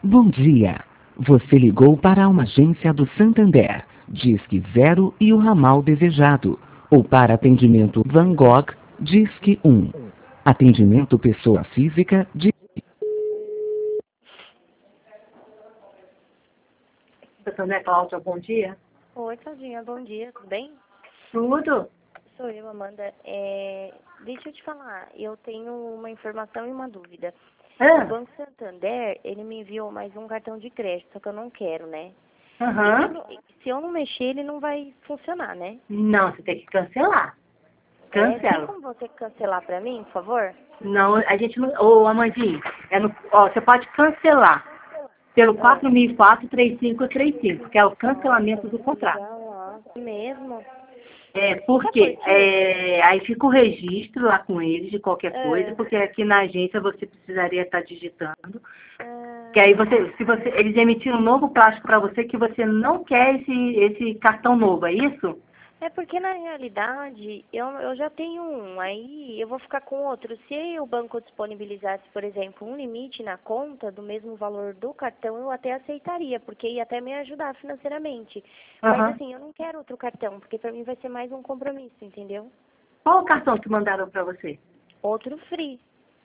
Bom dia. Você ligou para uma agência do Santander, Disque 0 e o ramal desejado. Ou para atendimento Van Gogh, Disque 1. Atendimento pessoa física, Santander Cláudia, bom dia. Oi, Claudinha, bom dia, tudo bem? Tudo? Sou eu, Amanda. Deixa eu te falar, eu tenho uma informação e uma dúvida. O Banco Santander, ele me enviou mais um cartão de crédito, só que eu não quero, né? Se eu não mexer, ele não vai funcionar, né? Não, você tem que cancelar. Tem Cancela. como você cancelar pra mim, por favor? Não, a gente não... Ô, Amandinho, você pode cancelar pelo 4004-3535, que é o cancelamento do contrato. Mesmo? Porque aí fica o registro lá com eles de qualquer coisa, porque aqui na agência você precisaria estar digitando. Que aí eles emitiram um novo plástico para você que você não quer esse cartão novo, é isso? É porque, na realidade, eu já tenho um, aí eu vou ficar com outro. Se o banco disponibilizasse, por exemplo, um limite na conta do mesmo valor do cartão, eu até aceitaria, porque ia até me ajudar financeiramente. Mas, assim, eu não quero outro cartão, porque para mim vai ser mais um compromisso, entendeu? Qual o cartão que mandaram para você? Outro free.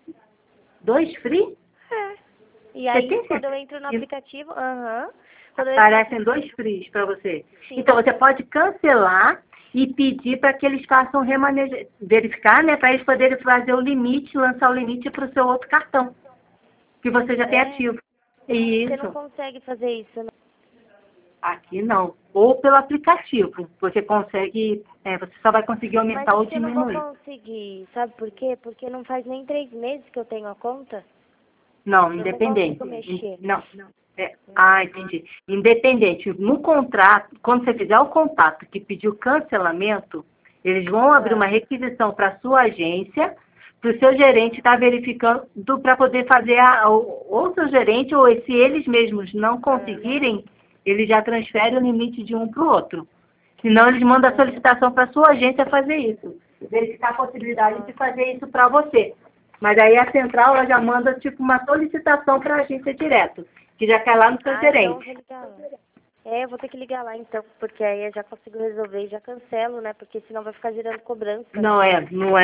2 free? É. E aí, quando eu entro no aplicativo, Aparecem 2 frees para você. Sim. Então, você pode cancelar e pedir para que eles façam verificar, né, para eles poderem fazer o limite, lançar o limite para o seu outro cartão, que você já tem ativo. Isso. Você não consegue fazer isso, né? Aqui não. Ou pelo aplicativo. Você consegue, você só vai conseguir aumentar ou diminuir. Mas eu não vou conseguir, sabe por quê? Porque não faz nem 3 meses que eu tenho a conta. Não, independente. Eu não consigo mexer. Não. Entendi. Independente. No contrato, quando você fizer o contato que pediu cancelamento, eles vão abrir uma requisição para a sua agência, para o seu gerente estar verificando para poder fazer ou seu gerente, ou se eles mesmos não conseguirem, eles já transferem o limite de um para o outro. Senão eles mandam a solicitação para a sua agência fazer isso. Verificar a possibilidade de fazer isso para você. Mas aí a central ela já manda tipo uma solicitação para a agência direto, que já cai lá no seu gerente. Então eu vou ligar lá. Eu vou ter que ligar lá então, porque aí eu já consigo resolver e já cancelo, né? Porque senão vai ficar gerando cobrança. Não é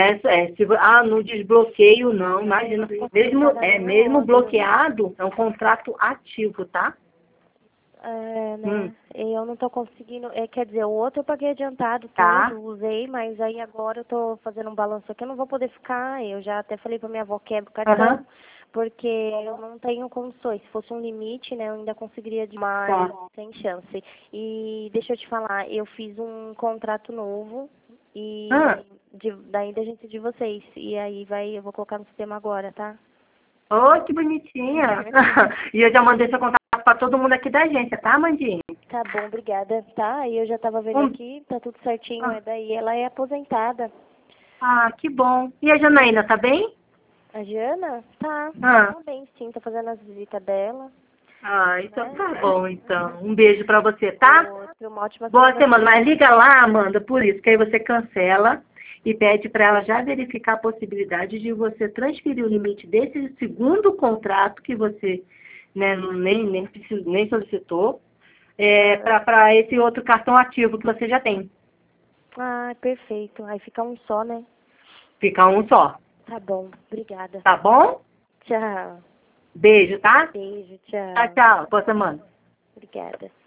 no desbloqueio não, imagina. Mesmo bloqueado, é um contrato ativo, tá? Né? Eu não tô conseguindo, quer dizer, o outro eu paguei adiantado tudo, usei, mas aí agora eu tô fazendo um balanço aqui, eu não vou poder ficar, eu já até falei pra minha avó, quebra o cartão, porque eu não tenho condições, se fosse um limite, né, eu ainda conseguiria demais, sem chance. E deixa eu te falar, eu fiz um contrato novo, e daí da agência de vocês, e aí eu vou colocar no sistema agora, tá? Oh, que bonitinha! E eu já mandei seu contato para todo mundo aqui da agência, tá, Mandinha? Tá bom, obrigada, tá? E eu já tava vendo aqui, tá tudo certinho, daí ela é aposentada. Ah, que bom. E a Janaína, tá bem? A Jana? Tá bem sim, tô fazendo as visitas dela. Então tá bom, então. Um beijo pra você, tá? Uma ótima Boa semana. Mas liga lá, Amanda, por isso, que aí você cancela e pede para ela já verificar a possibilidade de você transferir o limite desse segundo contrato que você nem solicitou para esse outro cartão ativo que você já tem. Perfeito. Aí fica um só, né? Fica um só. Tá bom, obrigada. Tá bom? Tchau. Beijo, tá? Beijo, tchau. Tchau. Boa semana. Obrigada.